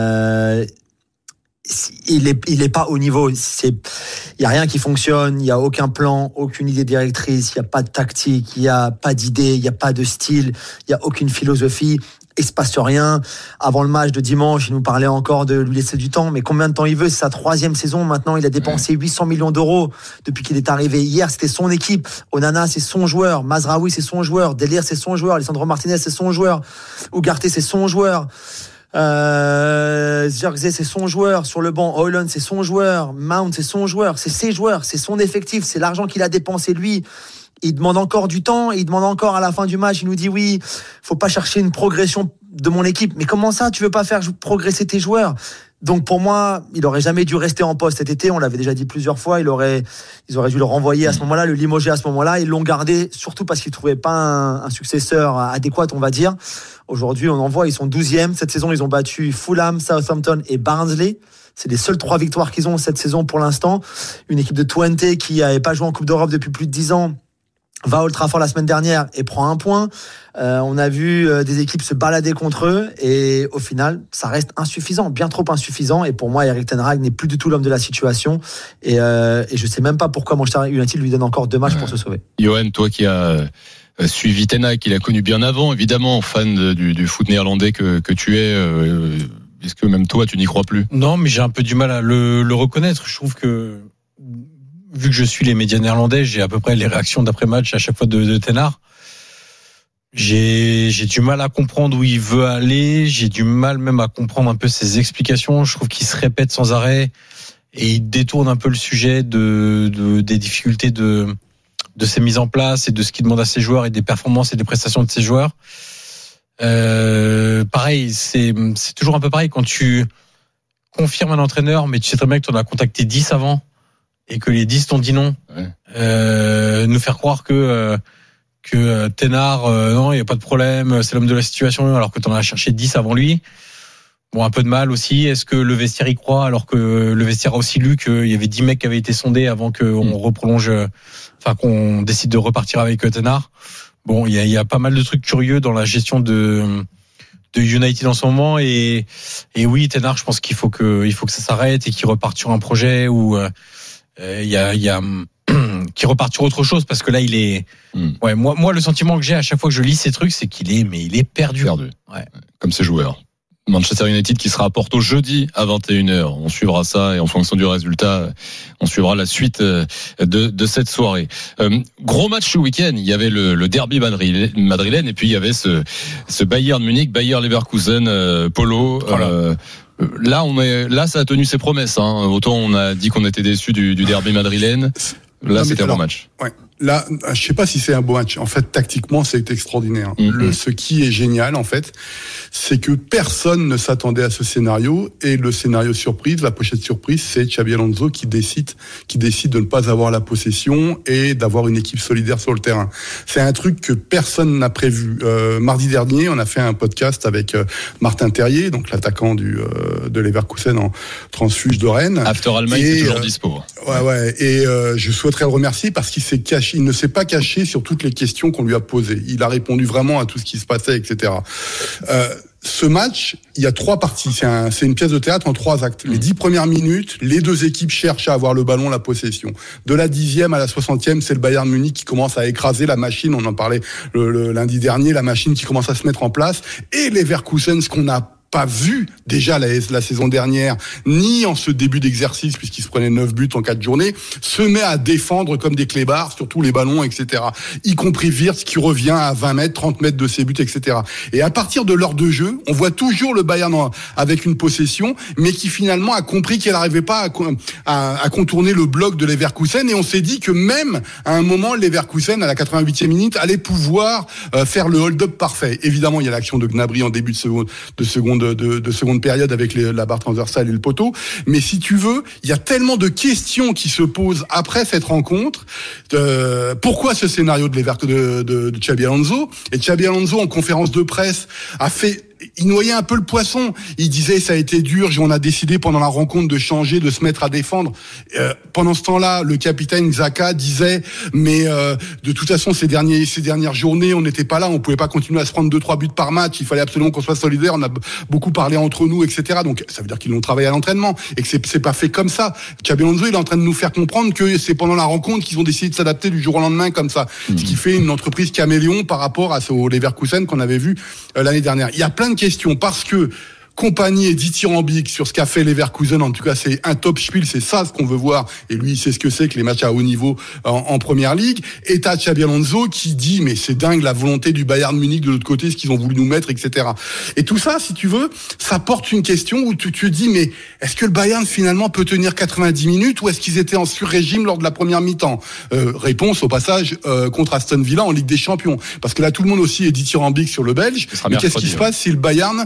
Il est pas au niveau. Il y a rien qui fonctionne. Il y a aucun plan, aucune idée directrice. Il y a pas de tactique. Il y a pas d'idée. Il y a pas de style. Il y a aucune philosophie. Il se passe rien. Avant le match de dimanche, il nous parlait encore de lui laisser du temps. Mais combien de temps il veut? C'est sa 3e saison. Maintenant, il a dépensé 800 millions d'euros depuis qu'il est arrivé. Hier, c'était son équipe. Onana, c'est son joueur. Mazraoui, c'est son joueur. Delir, c'est son joueur. Alessandro Martinez, c'est son joueur. Ugarte, c'est son joueur. Zirkzee, c'est son joueur. Sur le banc, Højlund, c'est son joueur. Mount, c'est son joueur. C'est ses joueurs. C'est son effectif. C'est l'argent qu'il a dépensé lui. Il demande encore du temps, il demande encore à la fin du match, il nous dit oui, faut pas chercher une progression de mon équipe. Mais comment ça, tu veux pas faire progresser tes joueurs? Donc pour moi, il aurait jamais dû rester en poste cet été, on l'avait déjà dit plusieurs fois, ils auraient dû le renvoyer à ce moment-là, le limoger à ce moment-là, ils l'ont gardé, surtout parce qu'ils trouvaient pas un successeur adéquat, on va dire. Aujourd'hui, on en voit, ils sont 12e, cette saison, ils ont battu Fulham, Southampton et Barnsley. C'est les seules 3 victoires qu'ils ont cette saison pour l'instant. Une équipe de Twente qui n'avait pas joué en Coupe d'Europe depuis plus de 10 ans va à Old Trafford la semaine dernière et prend 1 point. On a vu des équipes se balader contre eux et au final, ça reste insuffisant, bien trop insuffisant. Et pour moi, Erik ten Hag n'est plus du tout l'homme de la situation. Et je sais même pas pourquoi Manchester United lui donne encore 2 matchs pour se sauver. Johan, toi qui as suivi ten Hag, qu'il a connu bien avant, évidemment, fan du foot néerlandais que tu es, est-ce que même toi, tu n'y crois plus? Non, mais j'ai un peu du mal à le reconnaître. Je trouve que vu que je suis les médias néerlandais, j'ai à peu près les réactions d'après-match à chaque fois de ten Hag. J'ai du mal à comprendre où il veut aller. J'ai du mal même à comprendre un peu ses explications. Je trouve qu'il se répète sans arrêt et il détourne un peu le sujet des difficultés de ses mises en place et de ce qu'il demande à ses joueurs et des performances et des prestations de ses joueurs. Pareil, c'est toujours un peu pareil quand tu confirmes un entraîneur, mais tu sais très bien que tu en as contacté 10 avant. Et que les 10 t'ont dit non. Ouais. Nous faire croire que ten Hag, non, il n'y a pas de problème, c'est l'homme de la situation, alors que t'en as cherché 10 avant lui. Bon, un peu de mal aussi. Est-ce que le vestiaire y croit, alors que le vestiaire a aussi lu qu'il y avait 10 mecs qui avaient été sondés avant qu'on reprolonge, enfin, qu'on décide de repartir avec ten Hag. Bon, il y a pas mal de trucs curieux dans la gestion de United en ce moment et oui, ten Hag, je pense qu'il faut que ça s'arrête et qu'il reparte sur un projet où il y a qui repart sur autre chose parce que là il est ouais, moi le sentiment que j'ai à chaque fois que je lis ces trucs, c'est qu'il est perdu. Ouais. Comme ses joueurs. Manchester United qui sera à Porto jeudi à 21h. On suivra ça et en fonction du résultat, on suivra la suite de cette soirée. Gros match ce week-end. Il y avait le derby madrilène et puis il y avait ce Bayern Munich, Bayer Leverkusen, Polo. Voilà. Là, ça a tenu ses promesses. Hein. Autant on a dit qu'on était déçus du derby madrilène. Là, c'était un bon match. Ouais. Là, je sais pas si c'est un beau match. En fait, tactiquement, c'est extraordinaire. Ce qui est génial, en fait, c'est que personne ne s'attendait à ce scénario. Et le scénario surprise, la pochette surprise, c'est Xabi Alonso qui décide de ne pas avoir la possession et d'avoir une équipe solidaire sur le terrain. C'est un truc que personne n'a prévu. Mardi dernier, on a fait un podcast avec Martin Terrier, donc l'attaquant de Leverkusen en transfuge de Rennes. After Allemagne, c'est toujours dispo. Ouais. Et je souhaiterais le remercier parce qu'il s'est caché. Il ne s'est pas caché sur toutes les questions qu'on lui a posées. Il a répondu vraiment à tout ce qui se passait, etc. Ce match, il y a 3 parties. C'est une pièce de théâtre en 3 actes. Les 10 premières minutes, les 2 équipes cherchent à avoir le ballon, la possession. De la 10e à la 60e, c'est le Bayern Munich qui commence à écraser la machine. On en parlait le lundi dernier, la machine qui commence à se mettre en place. Et les Leverkusen, ce qu'on a pas vu déjà la saison dernière, ni en ce début d'exercice, puisqu'il se prenait 9 buts en 4 journées, se met à défendre comme des clébards sur tous les ballons, etc. Y compris Wirtz qui revient à 20 mètres, 30 mètres de ses buts, etc. Et à partir de l'heure de jeu, on voit toujours le Bayern avec une possession, mais qui finalement a compris qu'elle n'arrivait pas à contourner le bloc de Leverkusen. Et on s'est dit que même à un moment, Leverkusen, à la 88e minute, allait pouvoir faire le hold-up parfait. Évidemment, il y a l'action de Gnabry en début de seconde période avec la barre transversale et le poteau. Mais si tu veux, il y a tellement de questions qui se posent après cette rencontre. Pourquoi ce scénario de Xabi Alonso? Et Xabi Alonso, en conférence de presse, a fait il noyait un peu le poisson. Il disait ça a été dur, on a décidé pendant la rencontre de changer, de se mettre à défendre. Pendant ce temps-là, le capitaine Xhaka disait mais de toute façon ces dernières journées, on n'était pas là, on pouvait pas continuer à se prendre 2-3 buts par match, il fallait absolument qu'on soit solidaire, on a beaucoup parlé entre nous, etc. Donc ça veut dire qu'ils l'ont travaillé à l'entraînement et que c'est pas fait comme ça. Xabi Alonso, il est en train de nous faire comprendre que c'est pendant la rencontre qu'ils ont décidé de s'adapter du jour au lendemain comme ça. Ce qui fait une entreprise caméléon par rapport au Leverkusen qu'on avait vu l'année dernière. Il y a plein de questions parce que Kompany est dithyrambique sur ce qu'a fait Leverkusen. En tout cas, c'est un top spiel, c'est ça ce qu'on veut voir. Et lui, il sait ce que c'est que les matchs à haut niveau en première ligue. Et t'as Xabi Alonso qui dit, mais c'est dingue la volonté du Bayern Munich de l'autre côté, ce qu'ils ont voulu nous mettre, etc. Et tout ça, si tu veux, ça porte une question où tu te dis, mais est-ce que le Bayern finalement peut tenir 90 minutes ou est-ce qu'ils étaient en sur-régime lors de la première mi-temps? Réponse au passage contre Aston Villa en Ligue des Champions. Parce que là, tout le monde aussi est dithyrambique sur le Belge. Mais qu'est-ce qui se passe si le Bayern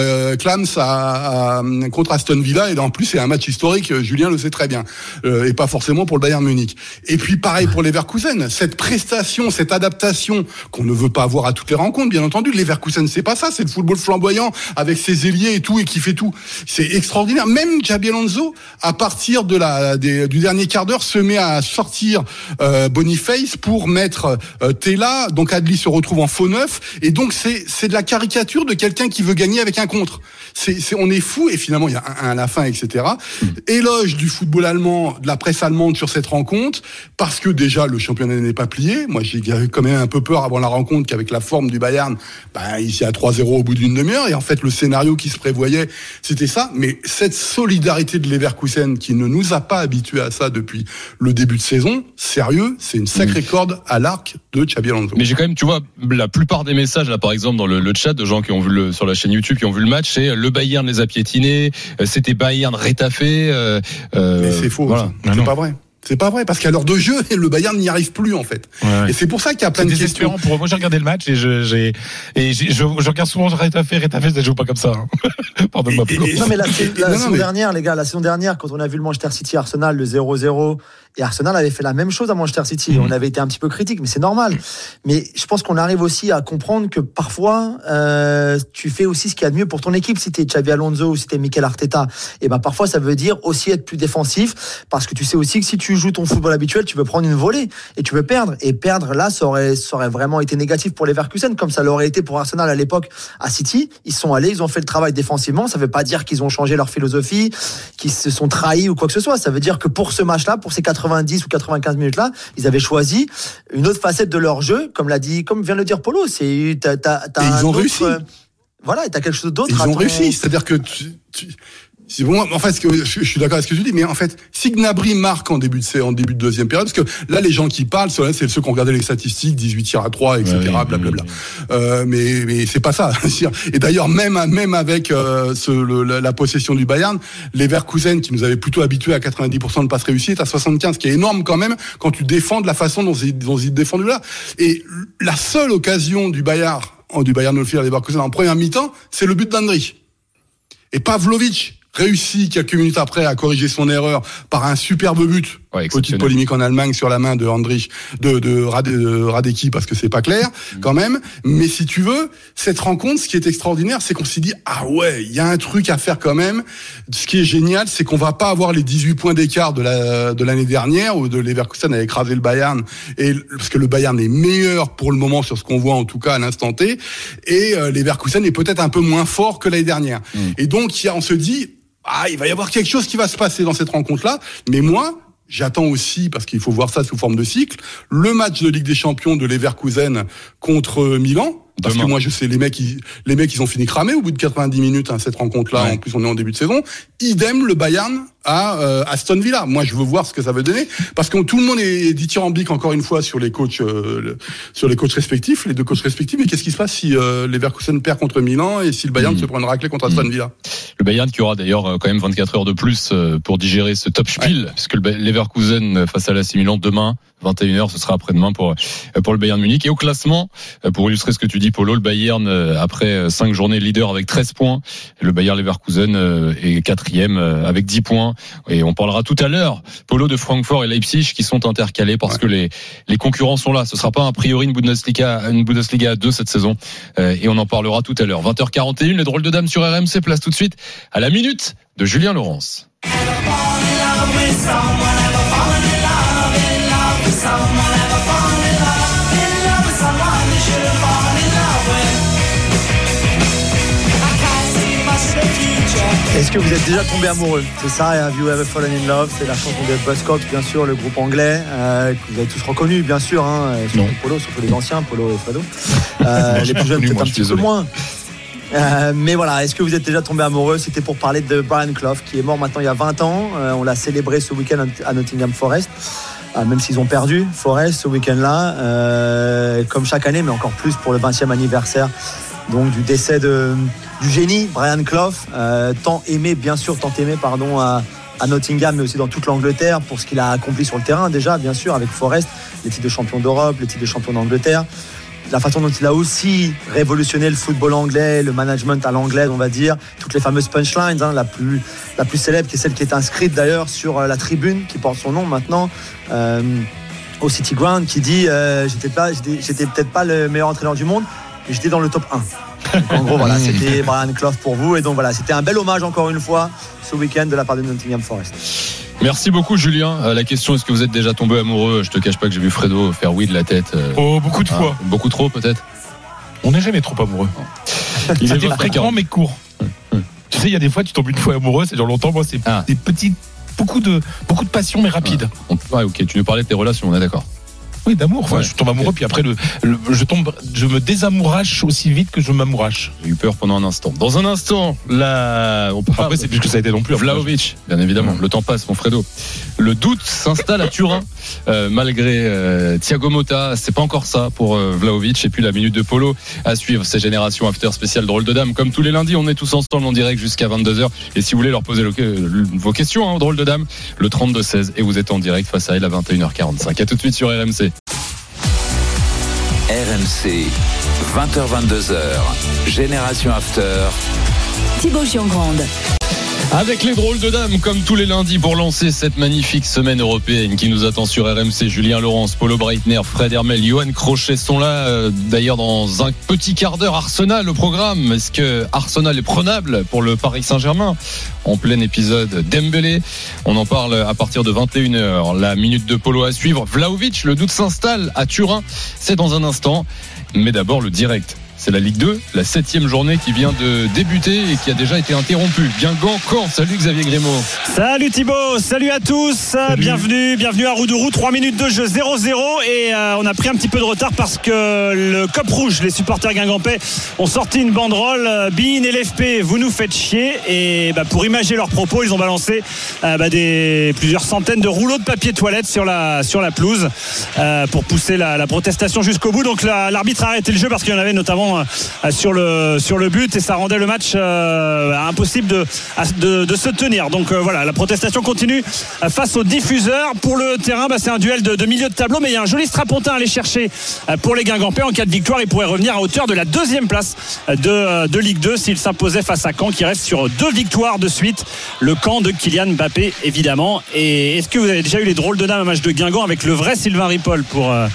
contre Aston Villa, et en plus c'est un match historique, Julien le sait très bien, et pas forcément pour le Bayern Munich. Et puis pareil pour Leverkusen, cette prestation, cette adaptation qu'on ne veut pas avoir à toutes les rencontres, bien entendu. Leverkusen, c'est pas ça, c'est le football flamboyant avec ses ailiers et tout, et qui fait tout. C'est extraordinaire. Même Xabi Alonso, à partir du dernier quart d'heure, se met à sortir Boniface pour mettre Tella. Donc Adli se retrouve en faux neuf, et donc c'est de la caricature de quelqu'un qui veut gagner avec un contre. On est fou, et finalement il y a un à la fin, etc. Éloge du football allemand, de la presse allemande sur cette rencontre, parce que déjà le championnat n'est pas plié. Moi j'ai quand même un peu peur avant la rencontre qu'avec la forme du Bayern, ici à 3-0 au bout d'une demi-heure, et en fait le scénario qui se prévoyait c'était ça. Mais cette solidarité de Leverkusen qui ne nous a pas habitués à ça depuis le début de saison, sérieux, c'est une sacrée corde à l'arc de Xabi Alonso. Mais j'ai quand même, tu vois, la plupart des messages là par exemple dans le chat de gens qui ont vu sur la chaîne YouTube, qui ont vu le match, c'est le Bayern les a piétinés, c'était Bayern rétaffé. Mais c'est faux, voilà. C'est pas vrai. C'est pas vrai, parce qu'à l'heure de jeu, le Bayern n'y arrive plus, en fait. Ouais. Et c'est pour ça qu'il y a plein de questions. Moi, j'ai regardé le match et je regarde souvent Rétafé, ça joue pas comme ça. Pardonne-moi. Non, mais la saison dernière, les gars, quand on a vu le Manchester City Arsenal, le 0-0, et Arsenal avait fait la même chose à Manchester City. On avait été un petit peu critique, mais c'est normal. Mais je pense qu'on arrive aussi à comprendre que parfois, tu fais aussi ce qu'il y a de mieux pour ton équipe. Si t'es Xabi Alonso ou si t'es Mikel Arteta, et parfois ça veut dire aussi être plus défensif, parce que tu sais aussi que si tu joues ton football habituel, tu peux prendre une volée et tu peux perdre. Et perdre là, ça aurait vraiment été négatif pour les Leverkusen, comme ça l'aurait été pour Arsenal à l'époque à City. Ils sont allés, ils ont fait le travail défensivement. Ça veut pas dire qu'ils ont changé leur philosophie, qu'ils se sont trahis ou quoi que ce soit. Ça veut dire que pour ce match-là, pour ces 90 ou 95 minutes-là, ils avaient choisi une autre facette de leur jeu, comme vient de le dire Polo. Et ils ont réussi. Voilà, et t'as quelque chose d'autre. Ils ont réussi, c'est-à-dire que c'est bon, en fait, je suis d'accord avec ce que tu dis, mais en fait, si Gnabry marque en début de deuxième période, parce que là, les gens qui parlent, c'est ceux qui ont regardé les statistiques, 18 tirs à 3, etc., blablabla. Mais c'est pas ça. Et d'ailleurs, même avec la possession du Bayern, Leverkusen, qui nous avait plutôt habitués à 90% de passes réussies, est à 75, ce qui est énorme quand même, quand tu défends de la façon dont ils défendent là. Et la seule occasion du Bayern Nolfir à Leverkusen en première mi-temps, c'est le but d'Andrich. Et Pavlovic réussit quelques minutes après à corriger son erreur par un superbe but. Petite polémique en Allemagne sur la main de Andrich, de Radecki, parce que c'est pas clair quand même. Mais si tu veux, cette rencontre, ce qui est extraordinaire, c'est qu'on s'est dit il y a un truc à faire quand même. Ce qui est génial, c'est qu'on va pas avoir les 18 points d'écart de l'année dernière où de Leverkusen a écrasé le Bayern, parce que le Bayern est meilleur pour le moment sur ce qu'on voit en tout cas à l'instant T, et Leverkusen est peut-être un peu moins fort que l'année dernière. Et donc on se dit il va y avoir quelque chose qui va se passer dans cette rencontre-là. Mais moi, j'attends aussi, parce qu'il faut voir ça sous forme de cycle, le match de Ligue des Champions de Leverkusen contre Milan. Parce que moi, je sais, les mecs, ils ont fini cramés au bout de 90 minutes, cette rencontre-là. Ouais. En plus, on est en début de saison. Idem, le Bayern à Aston Villa. Moi, je veux voir ce que ça veut donner. Parce que tout le monde est dithyrambique, encore une fois, sur les coachs respectifs, les deux coachs respectifs. Mais qu'est-ce qui se passe si Leverkusen perd contre Milan et si le Bayern se prend une raclée contre Aston Villa? Le Bayern qui aura d'ailleurs quand même 24 heures de plus pour digérer ce top spiel, puisque le Leverkusen face à l'AC Milan demain, 21h, ce sera après-demain pour le Bayern Munich. Et au classement, pour illustrer ce que tu dis, Polo, le Bayern, après 5 journées leader avec 13 points. Le Bayer Leverkusen est 4e avec 10 points. points. Et on parlera tout à l'heure, Polo, de Francfort et Leipzig qui sont intercalés parce que les concurrents sont là. Ce sera pas a priori une Bundesliga à 2 cette saison. Et on en parlera tout à l'heure. 20h41, les drôles de dames sur RMC. Place tout de suite à la minute de Julien Laurence. Est-ce que vous êtes déjà tombé amoureux? C'est ça, Have You Ever Fallen in Love? C'est la chanson de Buzzcocks, bien sûr, le groupe anglais, que vous avez tous reconnu, bien sûr, hein, surtout Polo, surtout les anciens, Polo et Fredo. Les plus jeunes, peut-être un petit peu moins. Mais voilà, est-ce que vous êtes déjà tombé amoureux? C'était pour parler de Brian Clough, qui est mort maintenant il y a 20 ans. On l'a célébré ce week-end à Nottingham Forest. Même s'ils ont perdu Forest ce week-end-là, comme chaque année, mais encore plus pour le 20e anniversaire donc du décès du génie Brian Clough, tant aimé à Nottingham, mais aussi dans toute l'Angleterre pour ce qu'il a accompli sur le terrain déjà, bien sûr, avec Forest, les titres de champion d'Europe, les titres de champion d'Angleterre, la façon dont il a aussi révolutionné le football anglais, le management à l'anglaise, on va dire, toutes les fameuses punchlines, la plus célèbre, qui est celle qui est inscrite d'ailleurs sur la tribune qui porte son nom maintenant, au City Ground, qui dit j'étais peut-être pas le meilleur entraîneur du monde, mais j'étais dans le top 1. Donc, en gros, voilà, c'était Brian Clough pour vous. Et donc voilà, c'était un bel hommage encore une fois ce week-end de la part de Nottingham Forest. Merci beaucoup, Julien. La question, est-ce que vous êtes déjà tombé amoureux? Je te cache pas que j'ai vu Fredo faire oui de la tête. Beaucoup de fois. Beaucoup trop, peut-être. On n'est jamais trop amoureux. Il est fréquent mais court. Tu sais, il y a des fois, tu tombes une fois amoureux, c'est dans longtemps. Moi, c'est des petites, beaucoup de passion mais rapide. Ouais, ok. Tu nous parlais de tes relations, on est d'accord. Oui, d'amour. Enfin, je tombe amoureux, puis après, je me désamourache aussi vite que je m'amourache. J'ai eu peur pendant un instant. Dans un instant, après, c'est plus que ça a été non plus. Vlahovic, bien évidemment. Le temps passe, mon Fredo. Le doute s'installe à Turin, malgré Thiago Motta. C'est pas encore ça pour Vlahovic. Et puis la minute de Polo à suivre. C'est Génération After spécial drôle de dame. Comme tous les lundis, on est tous ensemble en direct jusqu'à 22h. Et si vous voulez leur poser vos questions, drôle de dame, le 32-16. Et vous êtes en direct face à elle à 21h45. À tout de suite sur RMC. RMC, 20h-22h, Génération After. Thibaut Giangrande. Avec les drôles de dames, comme tous les lundis, pour lancer cette magnifique semaine européenne qui nous attend sur RMC. Julien Laurence, Polo Breitner, Fred Hermel, Johan Crochet sont là. D'ailleurs, dans un petit quart d'heure, Arsenal au programme. Est-ce que Arsenal est prenable pour le Paris Saint-Germain? En plein épisode Dembélé. On en parle à partir de 21h. La minute de Polo à suivre. Vlahovic, le doute s'installe à Turin. C'est dans un instant. Mais d'abord, le direct. C'est la Ligue 2, la 7e journée qui vient de débuter et qui a déjà été interrompue. Guingamp-Caen, salut Xavier Grémaud. Salut Thibaut, salut à tous. Salut. Bienvenue à Roudourou. 3 minutes de jeu, 0-0 et on a pris un petit peu de retard parce que le Cop Rouge, les supporters guingampais, ont sorti une banderole. Bein et l'FP, vous nous faites chier. Et pour imager leurs propos, ils ont balancé plusieurs centaines de rouleaux de papier toilette sur la pelouse pour pousser la protestation jusqu'au bout. Donc l'arbitre a arrêté le jeu parce qu'il y en avait notamment sur le but et ça rendait le match impossible de se tenir. Donc voilà, la protestation continue face aux diffuseurs. Pour le terrain, c'est un duel de milieu de tableau, mais il y a un joli strapontin à aller chercher pour les Guingampais. En cas de victoire, il pourrait revenir à hauteur de la 2e place de Ligue 2 s'il s'imposait face à Caen, qui reste sur 2 victoires de suite. Le camp de Kylian Mbappé, évidemment. Et est-ce que vous avez déjà eu les drôles de dames à match de Guingamp avec le vrai Sylvain Ripoll pour là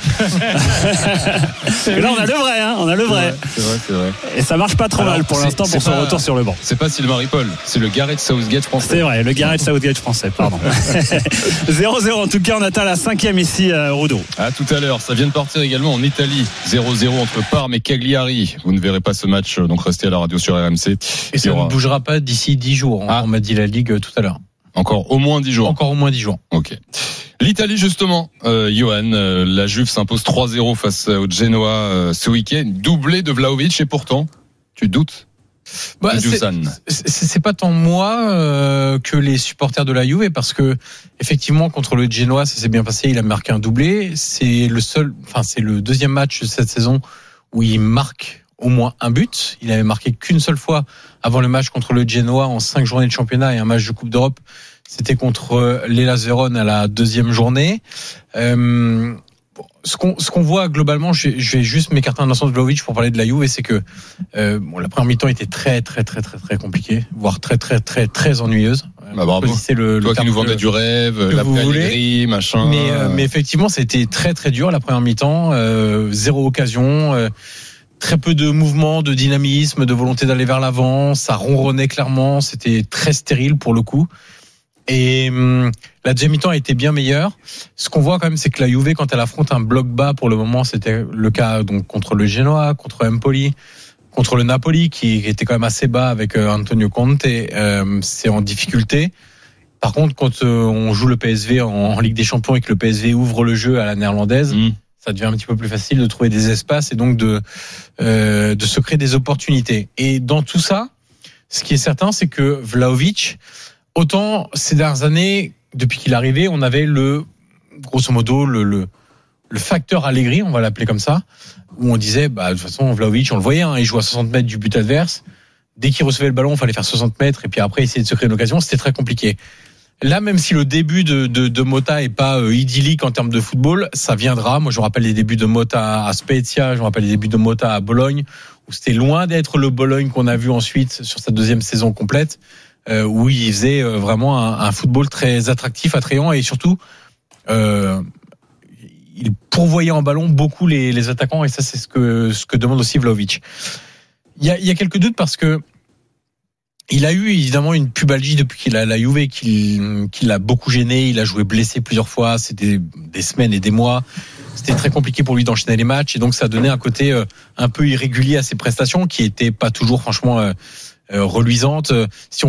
on a le vrai, on a le vrai. C'est vrai. Et ça marche pas trop mal pour l'instant pour son retour sur le banc. C'est pas Sylvain Ripoll, c'est le Gareth Southgate français. C'est vrai, le Gareth Southgate français, pardon. 0-0 en tout cas, on atteint la 5e ici à Roudourou. À tout à l'heure, ça vient de partir également en Italie. 0-0 entre Parme et Cagliari. Vous ne verrez pas ce match, donc restez à la radio sur RMC. Et ça ne bougera pas d'ici 10 jours. On m'a dit la Ligue tout à l'heure. Encore au moins 10 jours. Encore au moins 10 jours. Ok. L'Italie justement, Johan, la Juve s'impose 3-0 face au Genoa ce week-end, doublé de Vlahovic et pourtant, tu doutes c'est pas tant moi que les supporters de la Juve, parce que effectivement contre le Genoa ça s'est bien passé, il a marqué un doublé, c'est le deuxième match de cette saison où il marque au moins un but. Il avait marqué qu'une seule fois avant le match contre le Genoa en 5 journées de championnat et un match de Coupe d'Europe. C'était contre l'Hellas Vérone à la 2e journée. Ce qu'on voit globalement, je vais juste m'écarter un instant de Vlahovic pour parler de la Juve, c'est que la première mi-temps était très très très très très compliquée, voire très très très très ennuyeuse. bravo. Choisissez le Toi qui terme nous vendais du rêve, la Allegri, machin. Mais effectivement, c'était très très dur la première mi-temps. 0 occasion. Très peu de mouvement, de dynamisme, de volonté d'aller vers l'avant. Ça ronronnait clairement. C'était très stérile pour le coup. Et la deuxième mi-temps a été bien meilleure. Ce qu'on voit quand même, c'est que la Juve, quand elle affronte un bloc bas, pour le moment, c'était le cas donc contre le Genoa, contre Empoli, contre le Napoli, qui était quand même assez bas avec Antonio Conte. C'est en difficulté. Par contre, quand on joue le PSV en Ligue des Champions et que le PSV ouvre le jeu à la néerlandaise, ça devient un petit peu plus facile de trouver des espaces et donc de se créer des opportunités. Et dans tout ça, ce qui est certain, c'est que Vlahovic, autant ces dernières années, depuis qu'il est arrivé, on avait grosso modo, le facteur Allegri, on va l'appeler comme ça, où on disait, de toute façon, Vlahovic, on le voyait, il jouait à 60 mètres du but adverse. Dès qu'il recevait le ballon, il fallait faire 60 mètres et puis après essayer de se créer une occasion. C'était très compliqué. Là, même si le début de Motta est pas idyllique en termes de football, ça viendra. Moi, je me rappelle les débuts de Motta à Spezia, je me rappelle les débuts de Motta à Bologne, où c'était loin d'être le Bologne qu'on a vu ensuite sur sa deuxième saison complète, où il faisait vraiment un football très attractif, attrayant et surtout, il pourvoyait en ballon beaucoup les attaquants et ça, c'est ce que demande aussi Vlahovic. Il y a quelques doutes parce que il a eu évidemment une pubalgie depuis qu'il a la Juve qui l'a beaucoup gêné. Il a joué blessé plusieurs fois. C'était des semaines et des mois. C'était très compliqué pour lui d'enchaîner les matchs et donc ça a donné un côté un peu irrégulier à ses prestations qui étaient pas toujours franchement reluisantes. Si on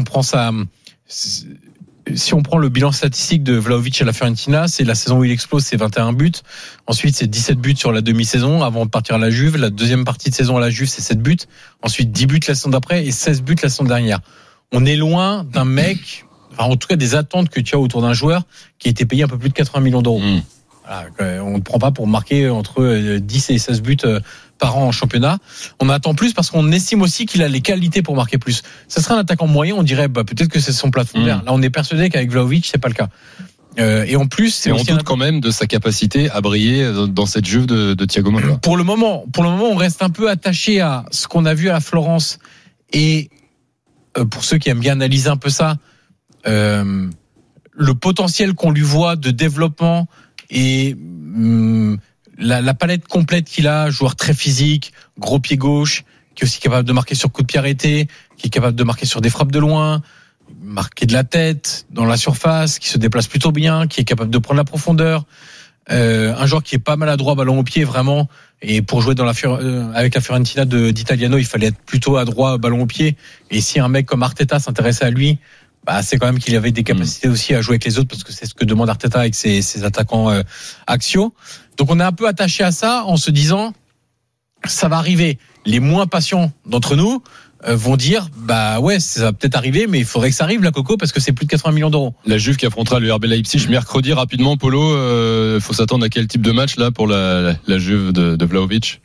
prend le bilan statistique de Vlahovic à la Fiorentina, c'est la saison où il explose, c'est 21 buts. Ensuite, c'est 17 buts sur la demi-saison avant de partir à la Juve. La deuxième partie de saison à la Juve, c'est 7 buts. Ensuite, 10 buts la saison d'après et 16 buts la saison dernière. On est loin d'un mec, en tout cas des attentes que tu as autour d'un joueur qui a été payé un peu plus de 80 millions d'euros. Voilà, on ne prend pas pour marquer entre 10 et 16 buts par an en championnat. On attend plus parce qu'on estime aussi qu'il a les qualités pour marquer plus. Ça serait un attaquant moyen, on dirait peut-être que c'est son plafond vert. Là, on est persuadé qu'avec Vlahovic, c'est pas le cas. Et en plus, c'est on doute quand même de sa capacité à briller dans cette Juve de Thiago Motta. Pour le moment, on reste un peu attaché à ce qu'on a vu à Florence et pour ceux qui aiment bien analyser un peu ça, le potentiel qu'on lui voit de développement et la palette complète qu'il a, joueur très physique, gros pied gauche, qui est aussi capable de marquer sur coup de pied arrêté, qui est capable de marquer sur des frappes de loin, marquer de la tête dans la surface, qui se déplace plutôt bien, qui est capable de prendre la profondeur. Un joueur qui est pas maladroit ballon au pied vraiment, et pour jouer avec la Fiorentina d'Italiano, il fallait être plutôt adroit ballon au pied. Et si un mec comme Arteta s'intéressait à lui, c'est quand même qu'il avait des capacités aussi à jouer avec les autres, parce que c'est ce que demande Arteta avec ses attaquants axiaux. Donc on est un peu attaché à ça en se disant ça va arriver. Les moins patients d'entre nous vont dire ouais, ça va peut-être arriver, mais il faudrait que ça arrive la Coco, parce que c'est plus de 80 millions d'euros. La Juve qui affrontera le RB Leipzig mercredi. Rapidement, Polo, faut s'attendre à quel type de match là pour la Juve de Vlahovic?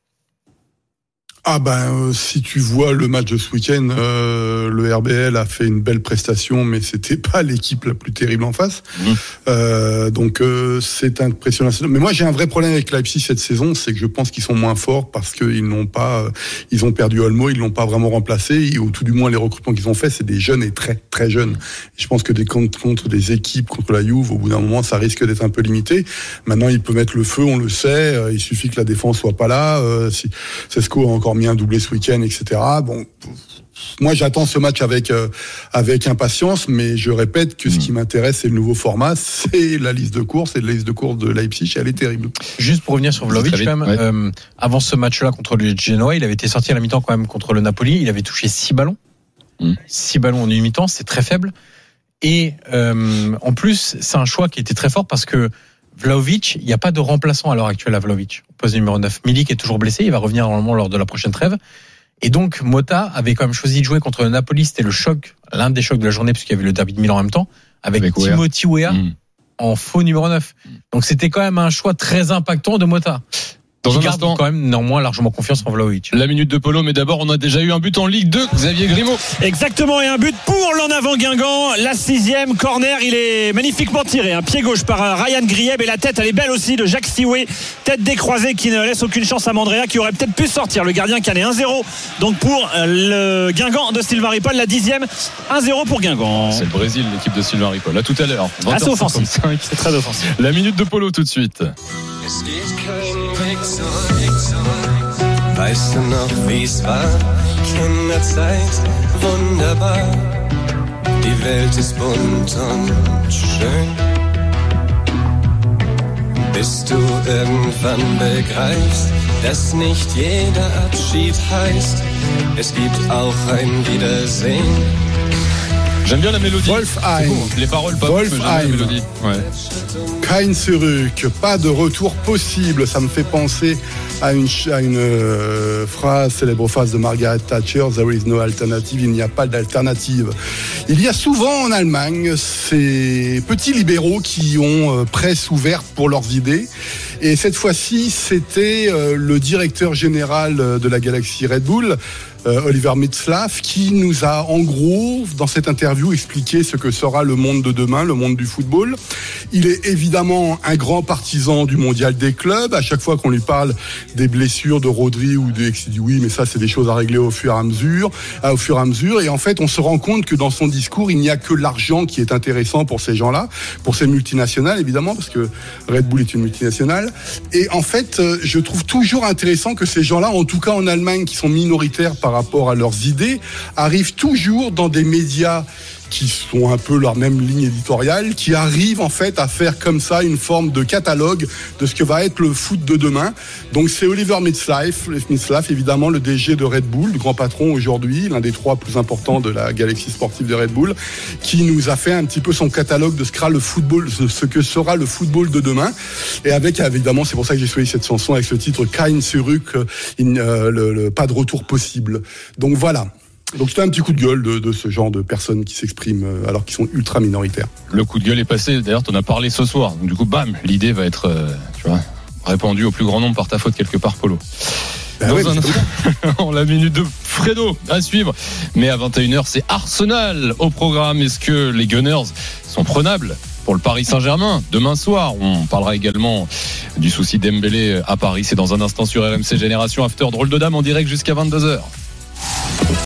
Si tu vois le match de ce week-end, le RBL a fait une belle prestation, mais c'était pas l'équipe la plus terrible en face. Donc c'est impressionnant. Mais moi j'ai un vrai problème avec Leipzig cette saison, c'est que je pense qu'ils sont moins forts parce qu'ils n'ont pas, ils ont perdu Olmo, ils l'ont pas vraiment remplacé, ou tout du moins les recrutements qu'ils ont fait, c'est des jeunes et très très jeunes. Et je pense que contre des équipes, contre la Juve, au bout d'un moment, ça risque d'être un peu limité. Maintenant, il peut mettre le feu, on le sait. Il suffit que la défense soit pas là. Si Sesco a encore mis un doublé ce week-end, etc. Bon, moi j'attends ce match avec impatience, mais je répète que ce qui m'intéresse, c'est le nouveau format, c'est la liste de courses, et la liste de courses de Leipzig, elle est terrible. Juste pour revenir sur Vlahovic, quand même, avant ce match-là contre le Genoa, il avait été sorti à la mi-temps quand même contre le Napoli, il avait touché 6 ballons. 6 ballons en une mi-temps, c'est très faible. Et en plus, c'est un choix qui était très fort parce que Vlahovic, il n'y a pas de remplaçant à l'heure actuelle à Vlahovic. Poste numéro 9. Milik est toujours blessé, il va revenir normalement lors de la prochaine trêve. Et donc, Motta avait quand même choisi de jouer contre le Napoli. C'était le choc, l'un des chocs de la journée, puisqu'il y avait le derby de Milan en même temps, avec Timothy Weah en faux numéro 9. Donc, c'était quand même un choix très impactant de Motta. Dans un garde instant, quand même néanmoins largement confiance en Vlahovic. la minute de Polo, mais d'abord, on a déjà eu un but en Ligue 2. Xavier Grimaud. Exactement, et un but pour l'en avant Guingamp. La 6e corner, il est magnifiquement tiré. Un pied gauche par Ryan Grieb, et la tête, elle est belle aussi, de Jacques Sioué. Tête décroisée qui ne laisse aucune chance à Mandrea, qui aurait peut-être pu sortir. Le gardien canet 1-0. Donc pour le Guingamp de Sylvain Ripoll, la 10e, 1-0 pour Guingamp. C'est le Brésil, l'équipe de Sylvain Ripoll. À tout à l'heure. Assez offensif. 20h55. C'est très offensif. La minute de Polo tout de suite. Es geht kein Weg zurück. Weißt du noch, wie's war? Kinderzeit, wunderbar. Die Welt ist bunt und schön. Bis du irgendwann begreifst, dass nicht jeder Abschied heißt. Es gibt auch ein Wiedersehen. J'aime bien la mélodie. Wolfheim. Beau, les paroles, pas Wolfheim. mais j'aime bien la mélodie. Ouais. Kein Zurück, pas de retour possible. Ça me fait penser à une célèbre phrase de Margaret Thatcher, There is no alternative, il n'y a pas d'alternative. Il y a souvent en Allemagne ces petits libéraux qui ont presse ouverte pour leurs idées. Et cette fois-ci, c'était le directeur général de la galaxie Red Bull, Oliver Mintzlaff, qui nous a en gros, dans cette interview, expliqué ce que sera le monde de demain, le monde du football. Il est évidemment un grand partisan du mondial des clubs. À chaque fois qu'on lui parle des blessures de Rodri ou il dit oui, mais ça c'est des choses à régler au fur et à mesure. Et en fait, on se rend compte que dans son discours, il n'y a que l'argent qui est intéressant pour ces gens-là, pour ces multinationales évidemment, parce que Red Bull est une multinationale. Et en fait, je trouve toujours intéressant que ces gens-là, en tout cas en Allemagne, qui sont minoritaires par rapport à leurs idées, arrivent toujours dans des médias qui sont un peu leur même ligne éditoriale, qui arrivent en fait à faire comme ça une forme de catalogue de ce que va être le foot de demain. Donc c'est Oliver Mintzlaff, évidemment le DG de Red Bull, le grand patron aujourd'hui, l'un des 3 plus importants de la galaxie sportive de Red Bull, qui nous a fait un petit peu son catalogue de ce que sera le football de demain. Et avec évidemment, c'est pour ça que j'ai choisi cette chanson avec ce titre Kein Zurück, pas de retour possible. Donc voilà. Donc c'était un petit coup de gueule de ce genre de personnes qui s'expriment alors qu'ils sont ultra minoritaires. Le coup de gueule est passé. D'ailleurs, t'en as parlé ce soir. Donc, du coup, bam, l'idée va être, répandue au plus grand nombre par ta faute quelque part, Polo. La minute de Fredo à suivre. Mais à 21h, c'est Arsenal au programme. Est-ce que les Gunners sont prenables pour le Paris Saint-Germain demain soir? On parlera également du souci Dembélé à Paris. C'est dans un instant sur RMC Génération After. Drôle de dame en direct jusqu'à 22h.